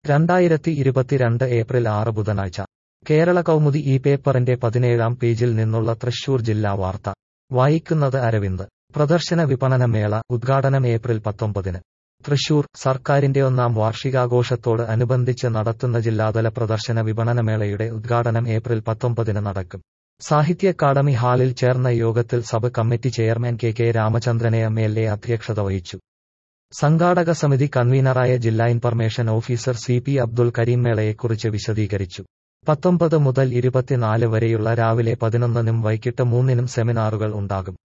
2022 April 6 ബുധനാഴ്ച കേരള കൗമുദി ഈ പേപ്പറിന്റെ 17-ാം പേജിൽ നിന്നുള്ള തൃശൂർ ജില്ലാ വാർത്ത വായിക്കുന്നത് അരവിന്ദ്. പ്രദർശന വിപണന മേള ഉദ്ഘാടനം ഏപ്രിൽ 19-ന്. തൃശൂർ സർക്കാരിന്റെ 1-ാം വാർഷികാഘോഷത്തോട് അനുബന്ധിച്ച് നടത്തുന്ന ജില്ലാതല പ്രദർശന വിപണനമേളയുടെ ഉദ്ഘാടനം ഏപ്രിൽ 19-ന് നടക്കും. സാഹിത്യ അക്കാദമി ഹാളിൽ ചേർന്ന യോഗത്തിൽ sub committee chairman K Ramachandran MLA അധ്യക്ഷത വഹിച്ചു. സംഘാടക സമിതി കൺവീനറായ ജില്ലാ information officer CP Abdul Kareem മേളയെക്കുറിച്ച് വിശദീകരിച്ചു. 19 മുതൽ 24 വരെയുള്ള രാവിലെ 11-നും വൈകിട്ട് 3-നും സെമിനാറുകൾ ഉണ്ടാകും.